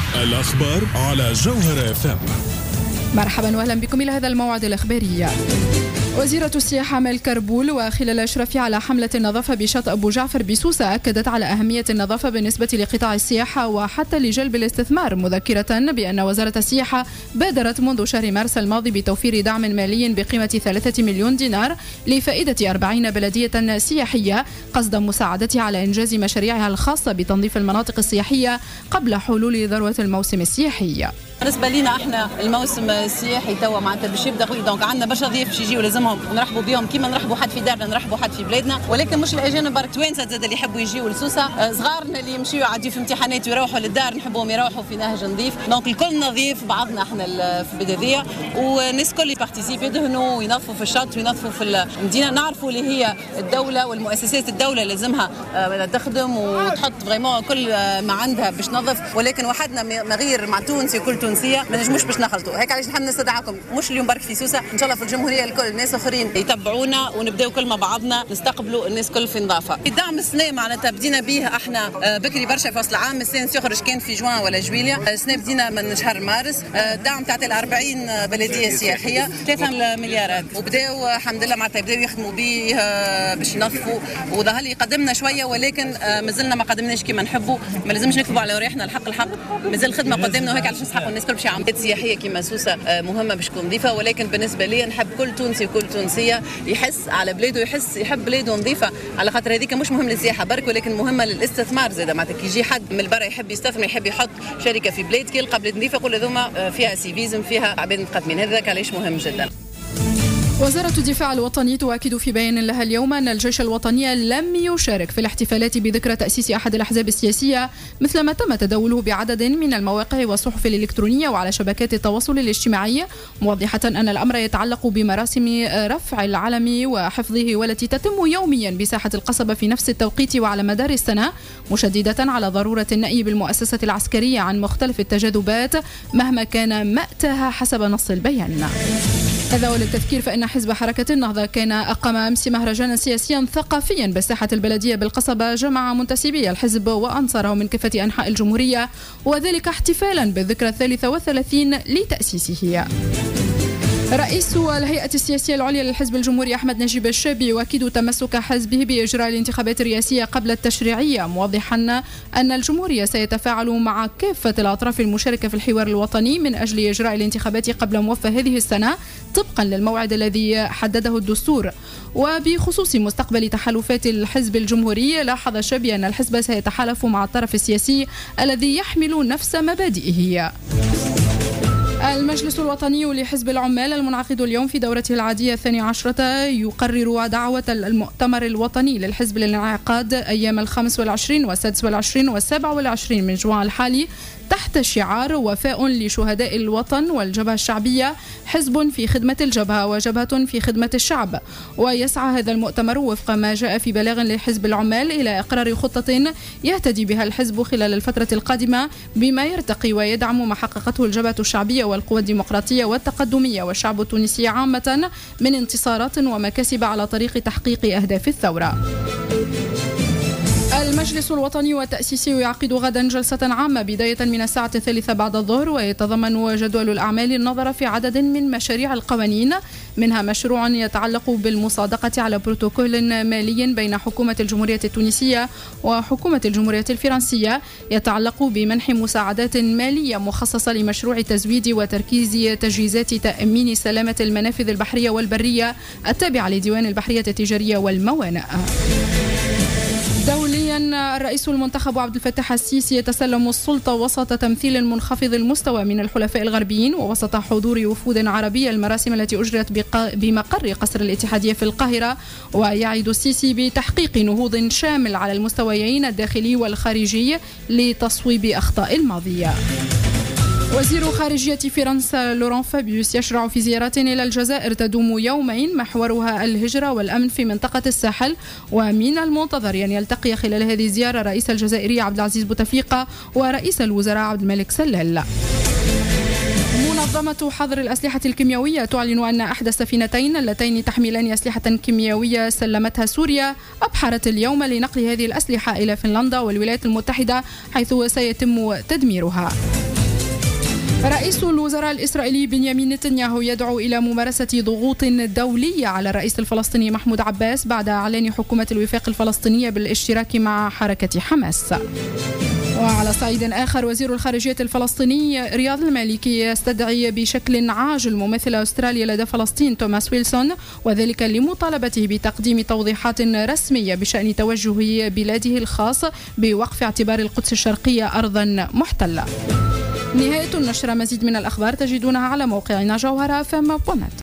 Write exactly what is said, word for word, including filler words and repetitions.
الأخبار على جوهر اف ام. مرحبا واهلا بكم الى هذا الموعد الاخباري. وزيرة السياحة أمال كربول وخلال إشرافها على حملة النظافة بشاطئ أبو جعفر بسوسة أكدت على أهمية النظافة بالنسبة لقطاع السياحة وحتى لجلب الاستثمار، مذكرة بأن وزارة السياحة بادرت منذ شهر مارس الماضي بتوفير دعم مالي بقيمة ثلاثة مليون دينار لفائدة أربعين بلدية سياحية قصد مساعدتها على إنجاز مشاريعها الخاصة بتنظيف المناطق السياحية قبل حلول ذروة الموسم السياحي. بالنسبه لينا احنا الموسم السياحي توا معناتها باش يبدا قوي، دونك عندنا برشا ضيوف باش يجيو لازمهم نرحبوا بهم كيما نرحبوا حد في دارنا نرحبوا حد في بلادنا، ولكن مش الاجانب برك توانسه زاد اللي يحبوا يجيو لسوسه، صغارنا اللي يمشيو يعديو في امتحانات ويروحوا للدار نحبوهم يروحوا في نهج نظيف، دونك الكل نظيف بعضنا احنا في البلديه، والناس الكل يبارتيسيبي يدهنوا وينظفوا في الشط وينظفوا في المدينه. نعرفوا اللي هي الدوله والمؤسسات الدوله لازمها تخدم وتحط فريمون كل ما عندها باش تنظف، ولكن وحدنا ما غير مع تونسي وكل تونسيه ما نجموش باش نخلطوا. هيك علاش نحب نستدعاكم مش اليوم برك في سوسه، ان شاء الله في الجمهوريه الكل ناس اخرين يتبعونا ونبداو كل مع بعضنا نستقبلوا الناس كل في نظافه. الدعم السنه معناتها بدينا به احنا بكري برشا في فصل العام، السنه يخرج كان في جوان ولا جويليا، السنه بدينا من شهر مارس، الدعم تاع أربعين بلديه سياحيه ثلاثة مليارات، وبداو الحمد لله معناتها بداو يخدموا به باش ينظفوا، وظهر لي قدمنا شويه ولكن مازلنا ما قدمناش كما نحبوا، ما لازمش نكذبوا على روحنا، الحق الحق مازال الخدمه قدامنا، وهيك علاش نسحقوا الناس كل باش يعملوا سياحيه كما سوسه مهمه باش تكون نظيفه، ولكن بالنسبه لي نحب كل تونسي وكل تونسيه يحس على بلاده، يحس يحب بلاده نظيفه، على خاطر هذيك مش مهم للسياحه برك ولكن مهمه للاستثمار زاده، معناتها كي يجي حد من البرا يحب يستثمر يحب يحط شركه في بلاد كي يلقى بلاد نظيفه يقول هذوما فيها سيفيزم فيها عباد متقدمين، هذاك علاش مهم جدا. وزارة الدفاع الوطني تؤكد في بيان لها اليوم أن الجيش الوطني لم يشارك في الاحتفالات بذكرى تأسيس أحد الأحزاب السياسية، مثلما تم تداوله بعدد من المواقع والصحف الإلكترونية وعلى شبكات التواصل الاجتماعي، موضحة أن الأمر يتعلق بمراسم رفع العلم وحفظه والتي تتم يوميا بساحة القصبة في نفس التوقيت وعلى مدار السنة، مشددة على ضرورة النأي بالمؤسسة العسكرية عن مختلف التجاذبات مهما كان مأتاها حسب نص البيان. هذا وللتذكير فإن حزب حركة النهضة كان أقام أمس مهرجانا سياسيا ثقافيا بالساحة البلدية بالقصبة جمع منتسبي الحزب وأنصاره من كافة أنحاء الجمهورية، وذلك احتفالا بالذكرى الثالثة والثلاثين لتأسيسه. رئيس الهيئة السياسية العليا للحزب الجمهوري أحمد نجيب الشابي يؤكد تمسك حزبه بإجراء الانتخابات الرئاسية قبل التشريعية، موضحا أن الجمهورية سيتفاعل مع كافة الأطراف المشاركة في الحوار الوطني من أجل إجراء الانتخابات قبل موفى هذه السنة طبقا للموعد الذي حدده الدستور. وبخصوص مستقبل تحالفات الحزب الجمهوري، لاحظ الشابي أن الحزب سيتحالف مع الطرف السياسي الذي يحمل نفس مبادئه. المجلس الوطني لحزب العمال المنعقد اليوم في دورته العادية الثانية عشرة يقرر دعوة المؤتمر الوطني للحزب للانعقاد أيام الخامس والعشرين والسادس والعشرين والسابع والعشرين من جوان الحالي تحت شعار وفاء لشهداء الوطن والجبهة الشعبية، حزب في خدمة الجبهة وجبهة في خدمة الشعب. ويسعى هذا المؤتمر وفق ما جاء في بلاغ لحزب العمال إلى إقرار خطة يهتدي بها الحزب خلال الفترة القادمة بما يرتقي ويدعم ما حققته الجبهة الشعبية والقوى الديمقراطية والتقدمية والشعب التونسي عامة من انتصارات ومكاسب على طريق تحقيق أهداف الثورة. المجلس الوطني والتأسيسي يعقد غدا جلسة عامة بداية من الساعة الثالثة بعد الظهر، ويتضمن جدول الأعمال النظر في عدد من مشاريع القوانين، منها مشروع يتعلق بالمصادقة على بروتوكول مالي بين حكومة الجمهورية التونسية وحكومة الجمهورية الفرنسية يتعلق بمنح مساعدات مالية مخصصة لمشروع تزويد وتركيز تجهيزات تأمين سلامة المنافذ البحرية والبرية التابعة لديوان البحرية التجارية والموانئ. دوليا، الرئيس المنتخب عبد الفتاح السيسي يتسلم السلطة وسط تمثيل منخفض المستوى من الحلفاء الغربيين ووسط حضور وفود عربية المراسم التي أجرت بمقر قصر الاتحادية في القاهرة. ويعد السيسي بتحقيق نهوض شامل على المستويين الداخلي والخارجي لتصويب أخطاء الماضية. وزير خارجية فرنسا لوران فابيوس يشرع في زيارة إلى الجزائر تدوم يومين محورها الهجرة والأمن في منطقة الساحل، ومن المنتظر أن يلتقي خلال هذه الزيارة رئيس الجزائري عبد العزيز بوتفليقة ورئيس الوزراء عبد الملك سلال. منظمة حظر الأسلحة الكيميائية تعلن أن إحدى السفينتين اللتين تحملان أسلحة كيميائية سلمتها سوريا أبحرت اليوم لنقل هذه الأسلحة إلى فنلندا والولايات المتحدة حيث سيتم تدميرها. رئيس الوزراء الإسرائيلي بنيامين نتنياهو يدعو إلى ممارسة ضغوط دولية على الرئيس الفلسطيني محمود عباس بعد إعلان حكومة الوفاق الفلسطينية بالاشتراك مع حركة حماس. وعلى صعيد آخر، وزير الخارجية الفلسطيني رياض المالكي يستدعي بشكل عاجل ممثل أستراليا لدى فلسطين توماس ويلسون، وذلك لمطالبته بتقديم توضيحات رسمية بشأن توجه بلاده الخاص بوقف اعتبار القدس الشرقية أرضا محتلة. نهاية النشرة. مزيد من الأخبار تجدونها على موقعنا جوهرة إف إم دوت نت.